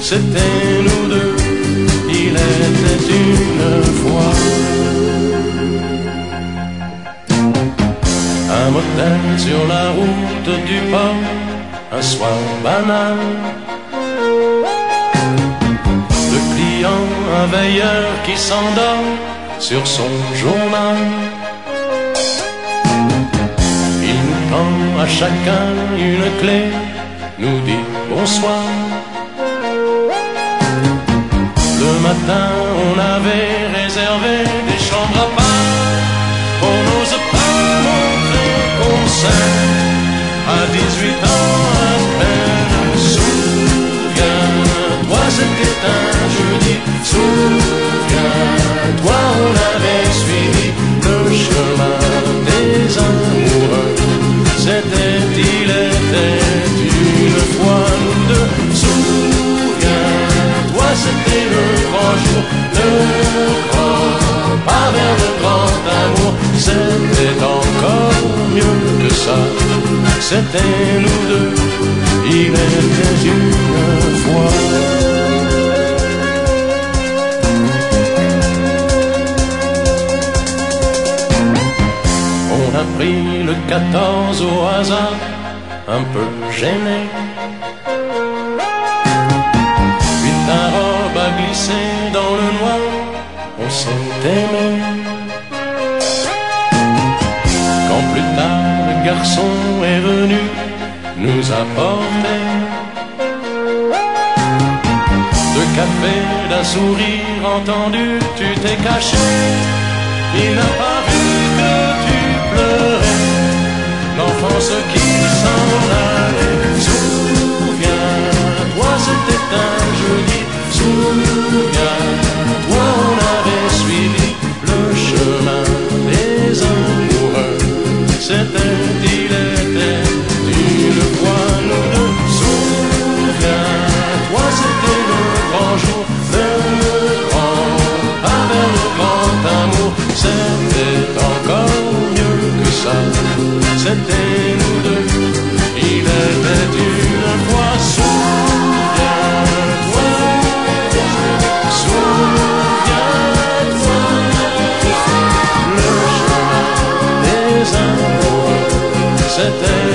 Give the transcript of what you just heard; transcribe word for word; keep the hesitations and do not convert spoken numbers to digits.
c'était nous deux, il était une fois. Un motel sur la route du port, un soir banal. Le client, un veilleur qui s'endort sur son journal. Il nous tend à chacun une clé, nous dit bonsoir. Le matin, on avait réservé des chambres à part. On n'ose pas montrer qu'on s'aime à dix-huit ans à peine. Souviens-toi, c'était un jeudi. Souviens-toi, on avait suivi le chemin des amoureux. C'était, il était une fois nous deux. Souviens-toi, c'était le grand jour, le grand pas vers le grand amour. C'était encore mieux que ça. C'était nous deux, il était une fois. On a pris le quatorze au hasard, un peu gêné. Puis ta robe a glissé dans le noir, on s'est aimé. Quand plus tard le garçon est venu nous apporter deux cafés, d'un sourire entendu, tu t'es caché. Il n'a pas vu que tu pleurais, l'enfance qui s'en allait. Souviens-toi, c'était un jeudi. Souviens-toi, on avait suivi le chemin des amoureux. C'était, il était une fois nous deux. Souviens-toi, c'était le grand jour, le grand pas vers le grand amour. C'était encore mieux que ça. C'était nous deux, il était une fois. Souviens-toi, souviens-toi, le chemin des amoureux. C'était